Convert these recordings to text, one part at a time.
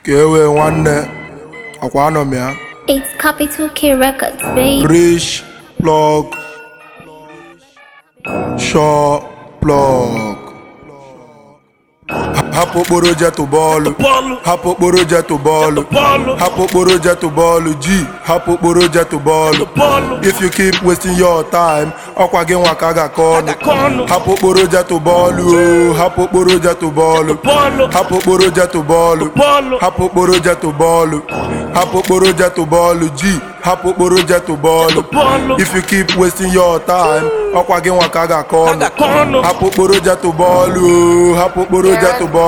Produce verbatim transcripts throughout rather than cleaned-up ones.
Kewe nwanne akwa anọ m ya. It's Capital K Records, babe. Rich plug Shaw plug. Hapụ okporo jetu bọọlụ, hapụ okporo jetu bọọlụ, hapụ okporo jetu bọọlụ G, hapụ okporo jetu bọọlụ. If you keep wasting your time, ọkwa gị nwa ka a ga-akọ ọnụ. Hapụ okporo jetu bọọlụ, hapụ okporo jetu bọọlụ, hapụ okporo jetu bọọlụ, hapụ okporo jetu bọọlụ, hapụ okporo jetu bọọlụ G, hapụ okporo jetu bọọlụ. If you keep wasting your time, ọkwa gị nwa ka a ga-akọ ọnụ. Hapụ okporo jetu bọọlụ, hapụ okporo jetu bọọlụ.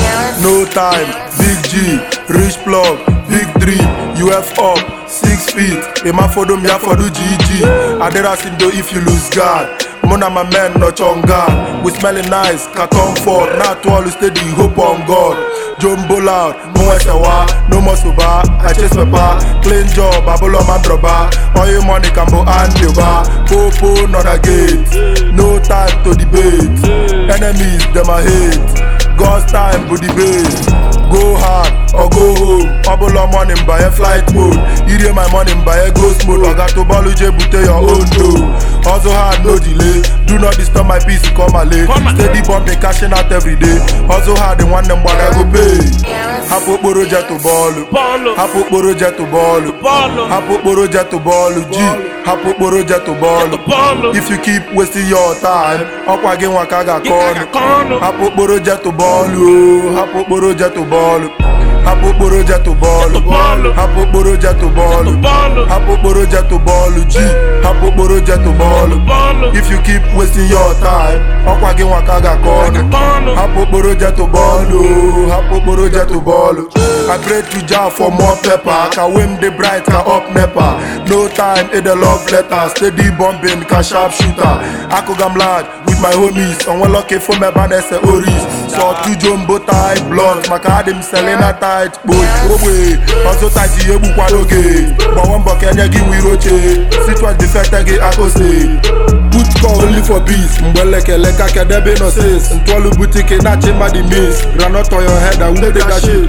No time, big G, rich plug, big drip, U F up, six feet. Ema fodo mi afodo G G. Adera sindo if you lose God. Mona my men no chonga. We smelling nice, carton for. Not to all steady, hope on God. Jumbo loud, mo esewa, no more soba. I chase my bar, clean job, abolo man droba. All your money can go and you bar. Popo not a gate, no time to debate. Enemies them I hate. God's time for debate. Go hard or go home. Abolo money buy a flight mode. Ire my money buy a ghost mode. I got to baluje bute your own dough. Also hard, no delay. Do not disturb my peace, come late. Steady bumping, cashing out every day. Also hard, they want them what I go pay. Hapo okporo jetu bọọlụ, hapo okporo jetu bọọlụ, hapo okporo jetu bọọlụ G, hapo okporo jetu bọọlụ. If you keep wasting your time, ọkwa gị nwa ka a ga-akọ ọnụ. Hapo okporo jetu bọọlụ, hapo okporo jetu bọọlụ, hapo okporo jetu bọọlụ, hapo okporo jetu bọọlụ, hapo okporo jetu bọọlụ G, hapo okporo jetu bọọlụ. If you keep wasting your time, ọkwa gị nwa ka a ga-akọ ọnụ. Hapo okporo jetu bọọlụ, hapo okporo jetu bọọlụ. I pray to Jah for more pepper. Ka wim the bright, ka up nepa. No time in the love letter. Steady bombing, ka sharp shooter. Akogam lad with my homies. On one lucky for me banese oris. So two jumbo tie blonde. Maka them selling a tight boy. Oh way, also tight ye bu kwaloge. But one buck and give we roche. Sit was the fete ge akose. Put call only for bees. Mbeleke leka ke debe no says. Ntwalu boutique na chema di miss. Granot on your head, I won't take that shit.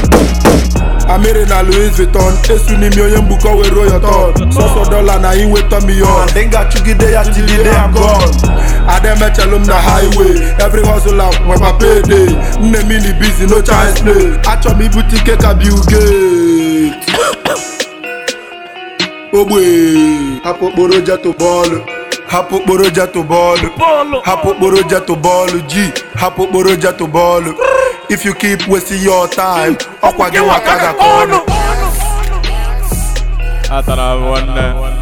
Amere na Louis Vuitton, esu ni mi oye mbuko we roll your ton. Soso dollar na in wait on me on. Denga chugide ya till the day I'm gone. Adem echelum na highway. Every hustle out when my payday. Nne mini busy, no chance play. Acho mi boutique ka Bill Gates. Obwe, hapo okporo jetu bọọlụ, hapo okporo jetu bọọlụ, hapo okporo jetu bọọlụ G, hapo okporo jetu bọọlụ. If you keep wasting your time, ọkwa gị nwa ka a ga-akọ ọnụ. Atara m nwanne